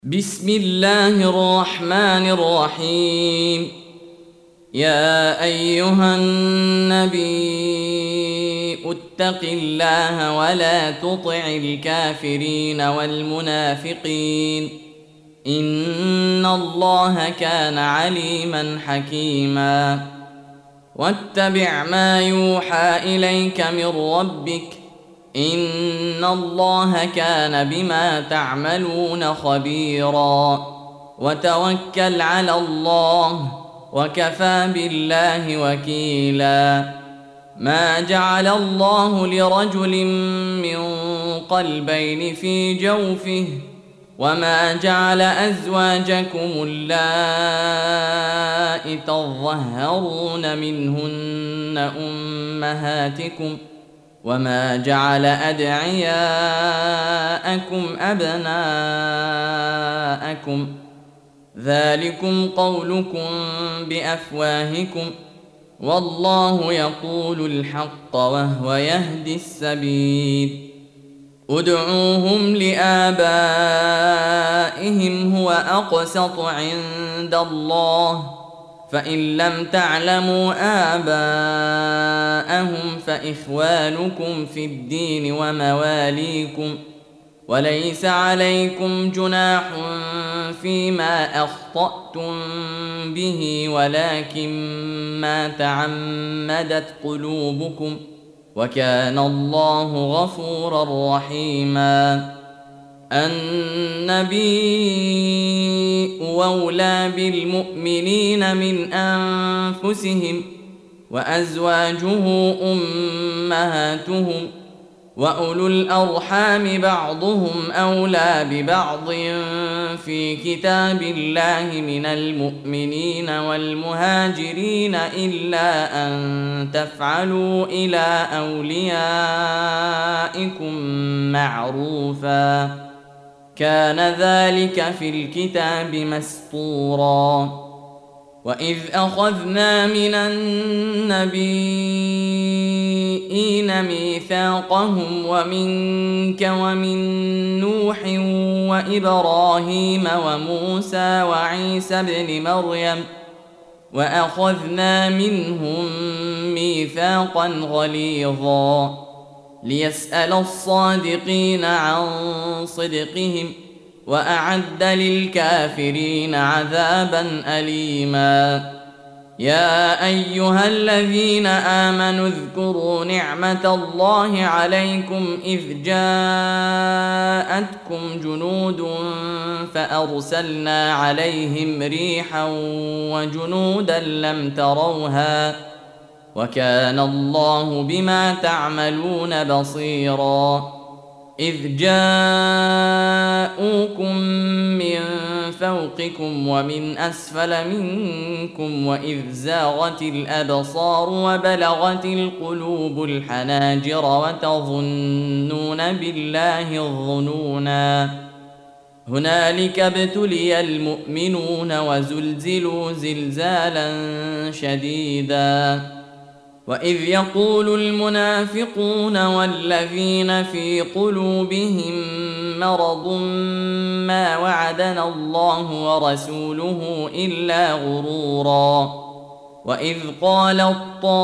بسم الله الرحمن الرحيم. يا أيها النبي اتق الله ولا تطع الكافرين والمنافقين إن الله كان عليما حكيما. واتبع ما يوحى إليك من ربك إن الله كان بما تعملون خبيرا. وتوكل على الله وكفى بالله وكيلا. ما جعل الله لرجل من قلبين في جوفه وما جعل أزواجكم اللائي تظهرون منهن أمهاتكم وما جعل أدعياءكم أبناءكم ذلكم قولكم بأفواهكم والله يقول الحق وهو يهدي السبيل. ادعوهم لآبائهم هو أقسط عند الله فإن لم تعلموا آباءهم فإخوانكم في الدين ومواليكم وليس عليكم جناح فيما أخطأتم به ولكن ما تعمدت قلوبكم وكان الله غفورا رحيما. النبي أولى بالمؤمنين من أنفسهم وأزواجه أمهاتهم وأولو الأرحام بعضهم أولى ببعض في كتاب الله من المؤمنين والمهاجرين إلا أن تفعلوا إلى أوليائكم معروفا كان ذلك في الكتاب مسطورا. وإذ أخذنا من النبيين ميثاقهم ومنك ومن نوح وإبراهيم وموسى وعيسى ابن مريم وأخذنا منهم ميثاقا غليظا ليسأل الصادقين عن صدقهم وأعد للكافرين عذابا أليما. يا أيها الذين آمنوا اذكروا نعمة الله عليكم إذ جاءتكم جنود فأرسلنا عليهم ريحا وجنودا لم تروها وكان الله بما تعملون بصيرا. إذ جاءوكم من فوقكم ومن أسفل منكم وإذ زاغت الأبصار وبلغت القلوب الحناجر وتظنون بالله الظنونا هنالك ابتلي المؤمنون وزلزلوا زلزالا شديدا. وإذ يقول المنافقون والذين في قلوبهم مرض ما وعدنا الله ورسوله إلا غرورا. وإذ قالت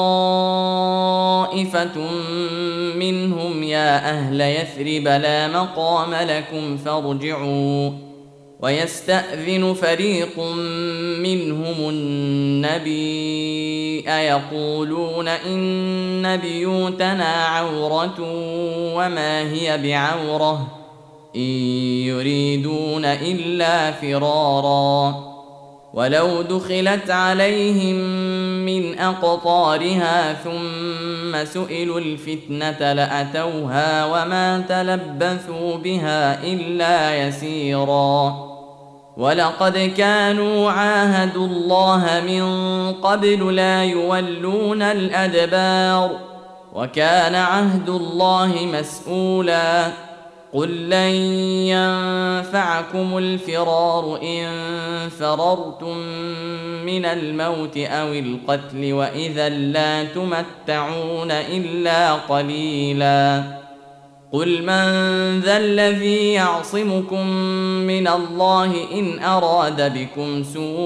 طائفة منهم يا أهل يثرب لا مقام لكم فارجعوا ويستأذن فريق منهم النبي يقولون إن بيوتنا عورة وما هي بعورة إن يريدون إلا فرارا. ولو دخلت عليهم من أقطارها ثم سئلوا الفتنة لأتوها وما تلبثوا بها إلا يسيرا. ولقد كانوا عاهدوا الله من قبل لا يولون الأدبار وكان عهد الله مسؤولا. قل لن ينفعكم الفرار إن فررتم من الموت أو القتل وإذا لا تمتعون إلا قليلا. قل من ذا الذي يعصمكم من الله إن أراد بكم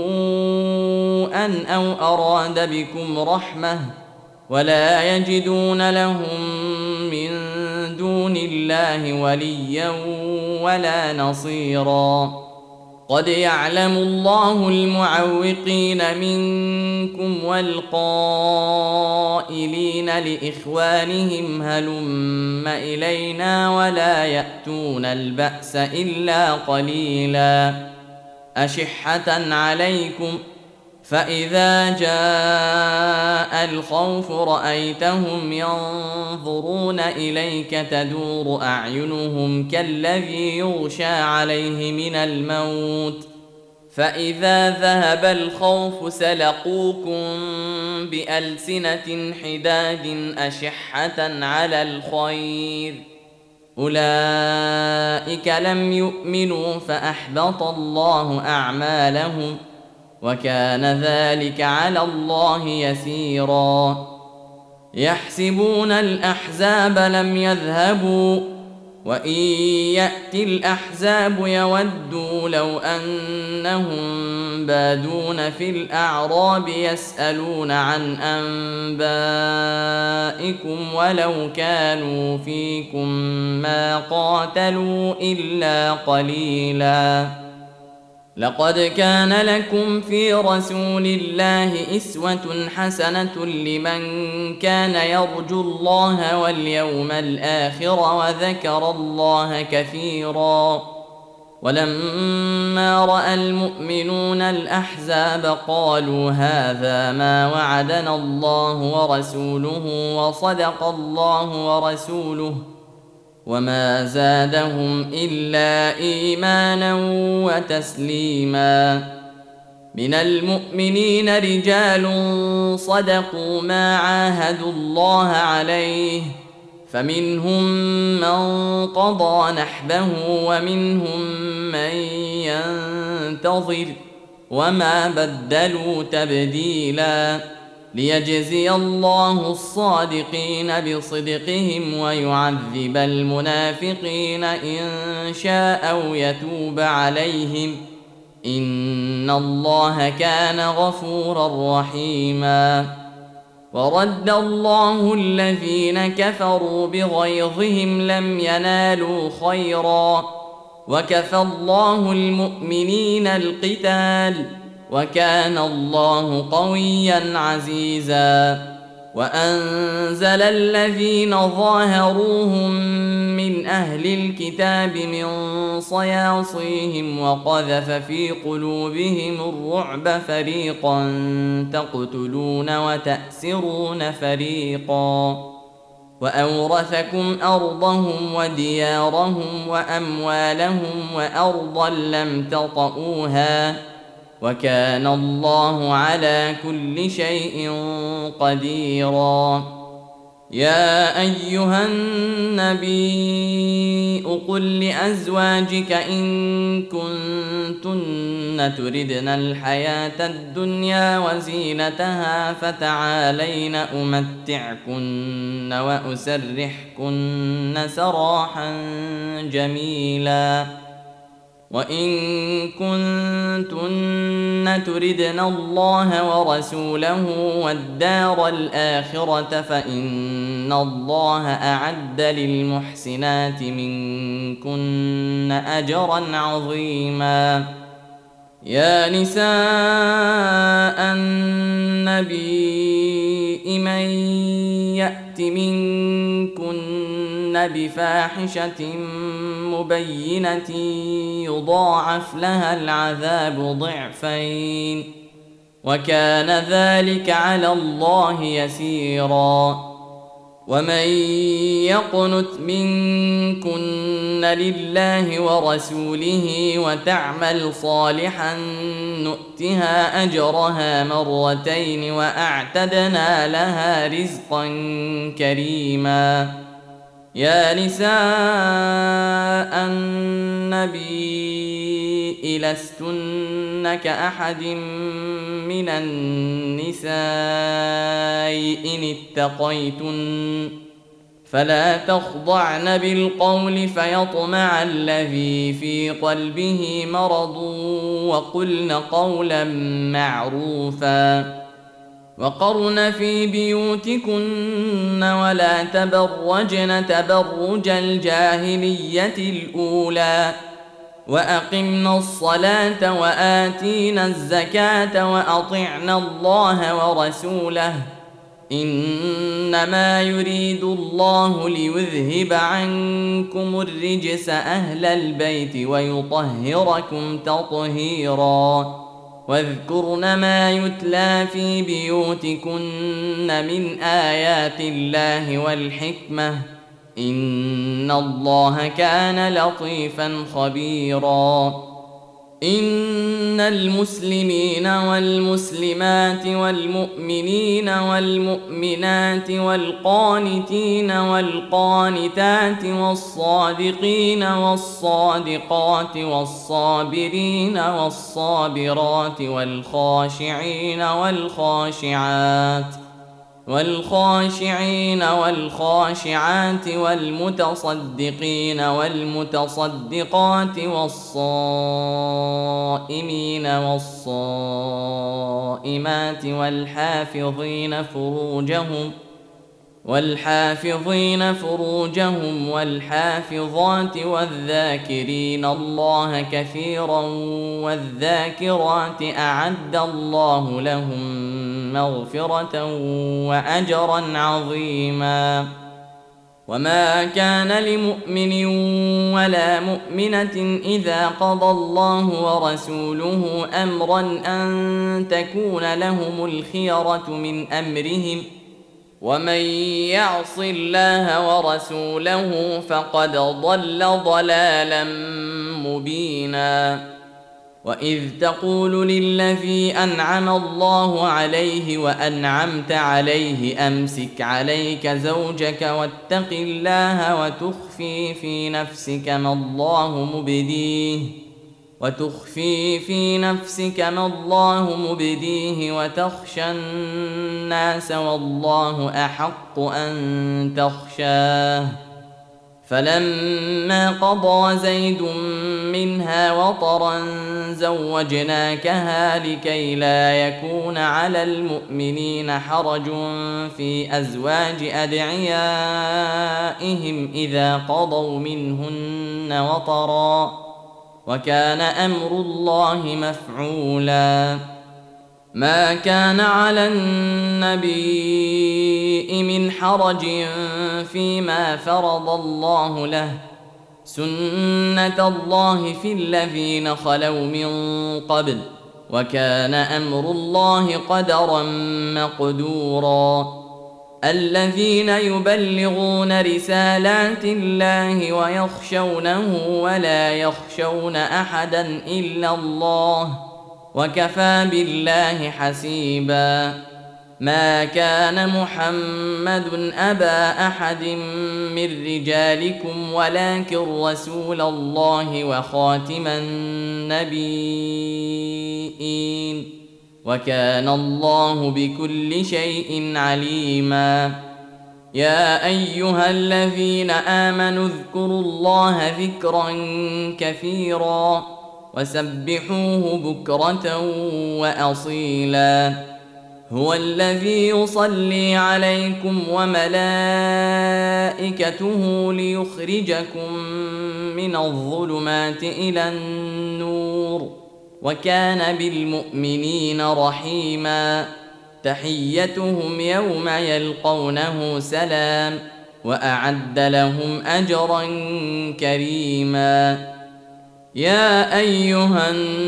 سوءا أو أراد بكم رحمة ولا يجدون لهم من دون الله وليا ولا نصيرا قد يعلم الله المعوقين منكم والقائلين لإخوانهم هلم إلينا ولا يأتون البأس إلا قليلا أشحة عليكم فإذا جاء الخوف رأيتهم ينظرون إليك تدور أعينهم كالذي يغشى عليه من الموت فإذا ذهب الخوف سلقوكم بألسنة حداد أشحة على الخير أولئك لم يؤمنوا فأحبط الله أعمالهم وكان ذلك على الله يسيرا يحسبون الأحزاب لم يذهبوا وإن يأتي الأحزاب يودوا لو أنهم بادون في الأعراب يسألون عن أنبائكم ولو كانوا فيكم ما قاتلوا إلا قليلا لقد كان لكم في رسول الله أسوة حسنة لمن كان يرجو الله واليوم الآخر وذكر الله كثيرا ولما رأى المؤمنون الأحزاب قالوا هذا ما وعدنا الله ورسوله وصدق الله ورسوله وما زادهم إلا إيمانا وتسليما من المؤمنين رجال صدقوا ما عاهدوا الله عليه فمنهم من قضى نحبه ومنهم من ينتظر وما بدلوا تبديلا ليجزي الله الصادقين بصدقهم ويعذب المنافقين إن شاء أو يتوب عليهم إن الله كان غفورا رحيما ورد الله الذين كفروا بغيظهم لم ينالوا خيرا وكفى الله المؤمنين القتال وكان الله قويا عزيزا وأنزل الذين ظاهروهم من أهل الكتاب من صياصيهم وقذف في قلوبهم الرعب فريقا تقتلون وتأسرون فريقا وأورثكم أرضهم وديارهم وأموالهم وأرضا لم تطئوها وكان الله على كل شيء قديرا يا أيها النبي قل لأزواجك إن كنتن تردن الحياة الدنيا وزينتها فتعالين أمتعكن وأسرحكن سراحا جميلا وإن كنتن تردن الله ورسوله والدار الآخرة فإن الله أعد للمحسنات منكن أجرا عظيما يا نساء النبي من يأت منكن بفاحشة مبينة يضاعف لها العذاب ضعفين وكان ذلك على الله يسيرا ومن يقنت منكن لله ورسوله وتعمل صالحا نؤتها أجرها مرتين وأعتدنا لها رزقا كريما يا نساء النبي لستن كأحد من النساء إن اتقيتن فلا تخضعن بالقول فيطمع الذي في قلبه مرض وقلن قولا معروفا وقرن في بيوتكن ولا تبرجن تبرج الجاهلية الأولى وأقمنا الصلاة وآتينا الزكاة وأطعنا الله ورسوله إنما يريد الله ليذهب عنكم الرجس أهل البيت ويطهركم تطهيرا واذكرن ما يتلى في بيوتكن من آيات الله والحكمة إن الله كان لطيفا خبيرا إن المسلمين والمسلمات والمؤمنين والمؤمنات والقانتين والقانتات والصادقين والصادقات والصابرين والصابرات والخاشعين والخاشعات والمتصدقين والمتصدقات والصائمين والصائمات والحافظين فروجهم والحافظات والذاكرين الله كثيرا والذاكرات أعد الله لهم مغفرة وأجرا عظيما وما كان لمؤمن ولا مؤمنة إذا قضى الله ورسوله أمرا أن تكون لهم الخيرة من أمرهم ومن يعص الله ورسوله فقد ضل ضلالا مبينا وإذ تقول للذي أنعم الله عليه وأنعمت عليه أمسك عليك زوجك واتق الله وتخفي في نفسك ما الله مبديه وتخشى الناس والله أحق أن تخشاه فلما قضى زيد منها وطرا زوجناكها لكي لا يكون على المؤمنين حرج في أزواج أدعيائهم إذا قضوا منهن وطرا وكان أمر الله مفعولا ما كان على النبي من حرج فيما فرض الله له سنة الله في الذين خلوا من قبل وكان أمر الله قدرا مقدورا الذين يبلغون رسالات الله ويخشونه ولا يخشون أحدا إلا الله وكفى بالله حسيبا ما كان محمد أبا أحد من رجالكم ولكن رسول الله وخاتم النبيين وكان الله بكل شيء عليما يا أيها الذين آمنوا اذكروا الله ذكرا كثيرا وسبحوه بكرة وأصيلا هو الذي يصلي عليكم وملائكته ليخرجكم من الظلمات إلى النور وكان بالمؤمنين رحيما تحيتهم يوم يلقونه سلام وأعد لهم أجرا كريما يا أيها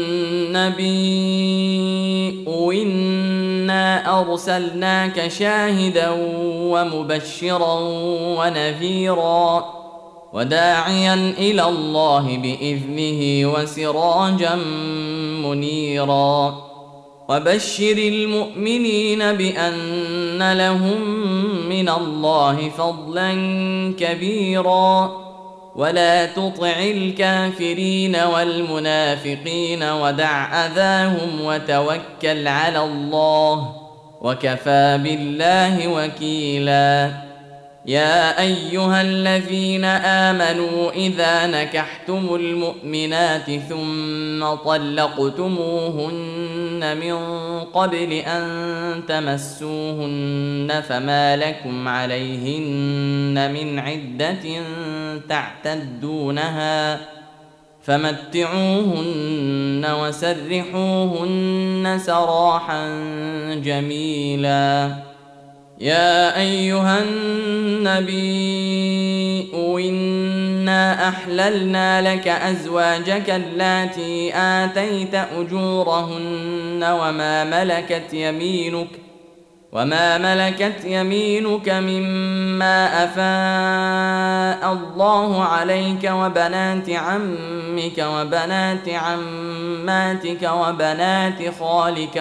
النبي إنا أرسلناك شاهدا ومبشرا ونذيرا وداعيا إلى الله بإذنه وسراجا منيرا وبشر المؤمنين بأن لهم من الله فضلا كبيرا ولا تطع الكافرين والمنافقين ودع أذاهم وتوكل على الله وكفى بالله وكيلا يا أيها الذين آمنوا إذا نكحتم المؤمنات ثم طلقتموهن من قبل أن تمسوهن فما لكم عليهن من عدة تعتدونها فمتعوهن وسرحوهن سراحا جميلا. يا أيها النبي إنا أحللنا لك أزواجك اللاتي آتيت أجورهن وما ملكت يمينك مما أفاء الله عليك وبنات عمك وبنات عماتك وبنات خالك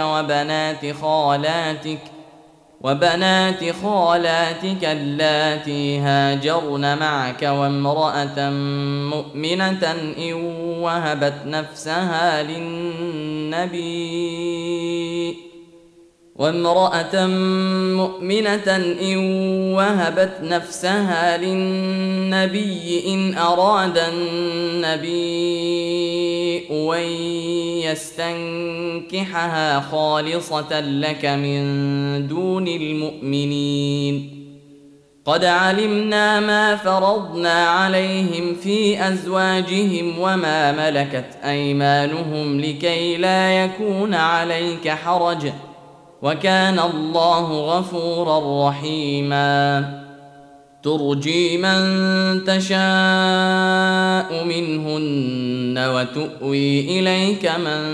وبنات خالاتك اللاتي هاجرن معك وامرأة مؤمنة إن وهبت نفسها للنبي إن أراد النبي أن يستنكحها خالصة لك من دون المؤمنين. قد علمنا ما فرضنا عليهم في أزواجهم وما ملكت أيمانهم لكي لا يكون عليك حرج وكان الله غفورا رحيما. ترجي من تشاء منهن وتؤوي إليك من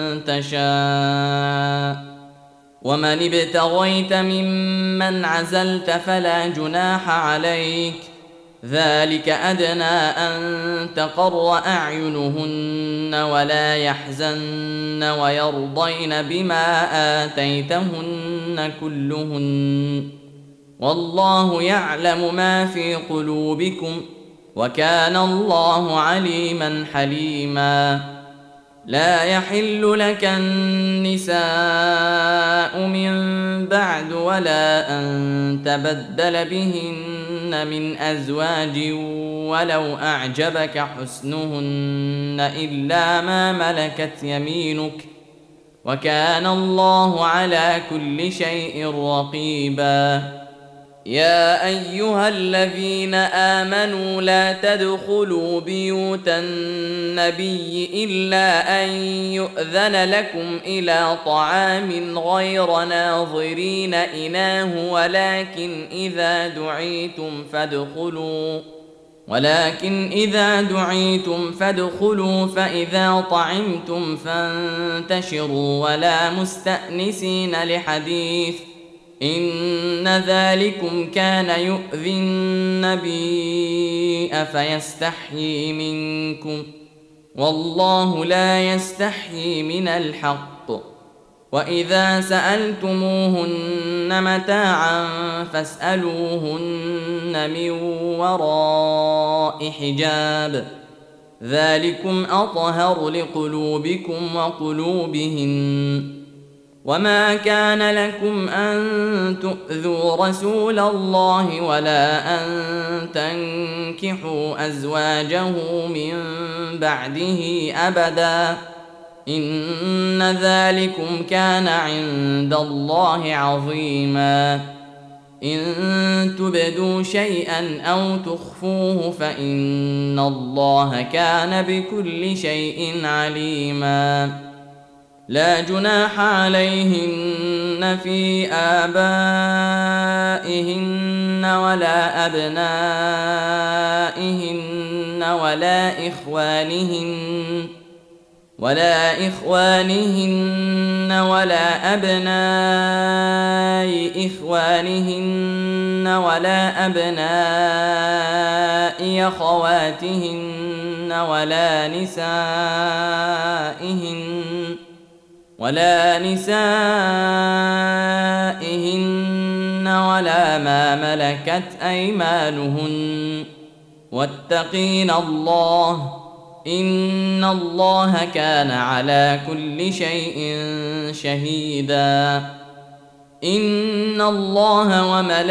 تشاء ومن ابتغيت ممن عزلت فلا جناح عليك ذلك أدنى أن تقر أعينهن ولا يحزن ويرضين بما آتيتهن كلهن والله يعلم ما في قلوبكم وكان الله عليما حليما. لا يحل لك النساء من بعد ولا أن تبدل بهن من أزواج ولو أعجبك حسنهن إلا ما ملكت يمينك وكان الله على كل شيء رقيبا. يا أيها الذين آمنوا لا تدخلوا بيوت النبي إلا أن يؤذن لكم إلى طعام غير ناظرين إناه ولكن إذا دعيتم فادخلوا فإذا طعمتم فانتشروا ولا مستأنسين لحديث إن ذلكم كان يؤذي النبي فيستحيي منكم والله لا يستحيي من الحق. وإذا سألتموهن متاعا فاسألوهن من وراء حجاب ذلكم أطهر لقلوبكم وقلوبهن. وما كان لكم أن تؤذوا رسول الله ولا أن تنكحوا أزواجه من بعده أبدا إن ذلكم كان عند الله عظيما. إن تبدوا شيئا أو تخفوه فإن الله كان بكل شيء عليما. لا جناح عليهن في آبائهن ولا أبنائهن ولا إخوانهن ولا أبناء إخوانهن ولا أبناء أخواتهن ولا نسائهن ولا ما ملكت أيمانهن واتقين الله إن الله كان على كل شيء شهيدا. إن الله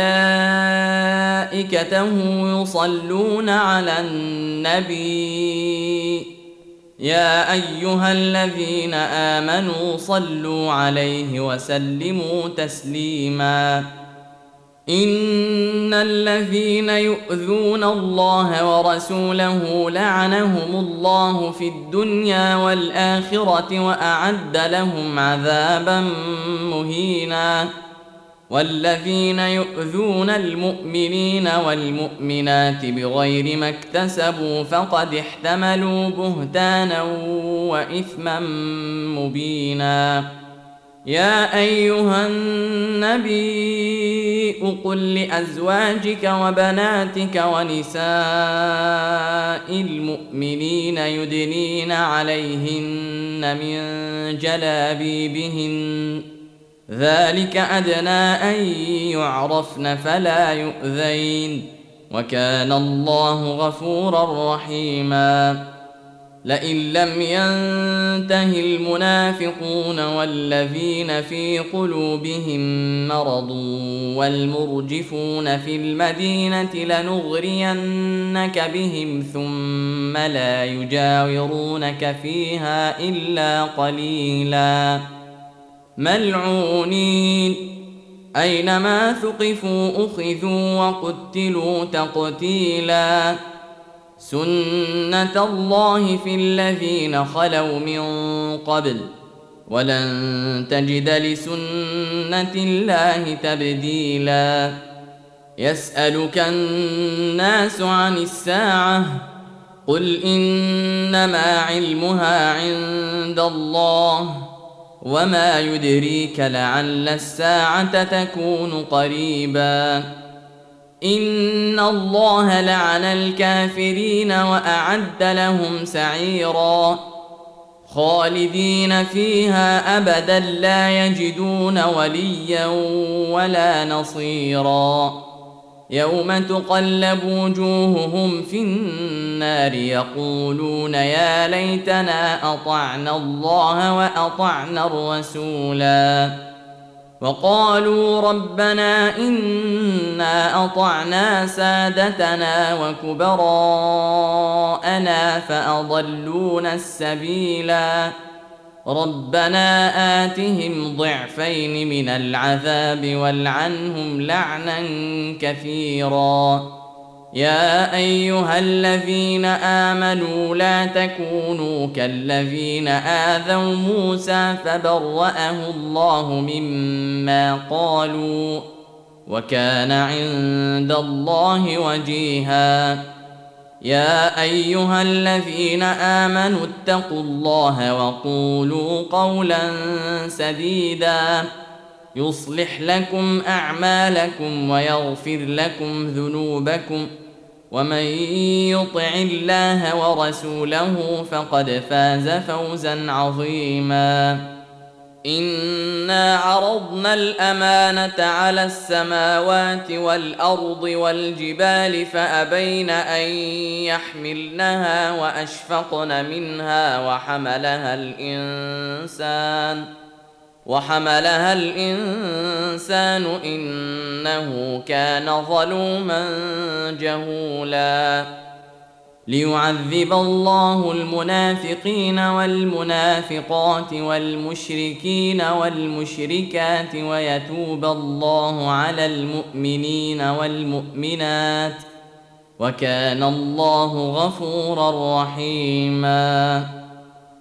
وملائكته يصلون على النبي يا أيها الذين آمنوا صلوا عليه وسلموا تسليما إن الذين يؤذون الله ورسوله لعنهم الله في الدنيا والآخرة وأعد لهم عذابا مهينا والذين يؤذون المؤمنين والمؤمنات بغير ما اكتسبوا فقد احتملوا بهتانا وإثما مبينا يا أيها النبي قل لأزواجك وبناتك ونساء المؤمنين يدنين عليهن من جلابيبهن ذلك أدنى أن يعرفن فلا يؤذين وكان الله غفورا رحيما لئن لم ينته المنافقون والذين في قلوبهم مرض والمرجفون في المدينة لنغرينك بهم ثم لا يجاورونك فيها إلا قليلا ملعونين أينما ثقفوا أخذوا وقتلوا تقتيلا سنة الله في الذين خلوا من قبل ولن تجد لسنة الله تبديلا يسألك الناس عن الساعة قل إنما علمها عند الله وما يدريك لعل الساعة تكون قريبا إن الله لعن الكافرين وأعد لهم سعيرا خالدين فيها أبدا لا يجدون وليا ولا نصيرا يوم تقلب وجوههم في النار يقولون يا ليتنا أطعنا الله وأطعنا الرسولا وقالوا ربنا إنا أطعنا سادتنا وكبراءنا فأضلونا السبيلا ربنا آتهم ضعفين من العذاب والعنهم لعنا كثيرا يا أيها الذين آمنوا لا تكونوا كالذين آذوا موسى فبرأه الله مما قالوا وكان عند الله وجيها يا أيها الذين آمنوا اتقوا الله وقولوا قولا سديدا يصلح لكم أعمالكم ويغفر لكم ذنوبكم ومن يطع الله ورسوله فقد فاز فوزا عظيما إنا عرضنا الأمانة على السماوات والأرض والجبال فأبين أن يحملنها وأشفقن منها وحملها الإنسان إنه كان ظلوما جهولا ليعذب الله المنافقين والمنافقات والمشركين والمشركات ويتوب الله على المؤمنين والمؤمنات وكان الله غفورا رحيما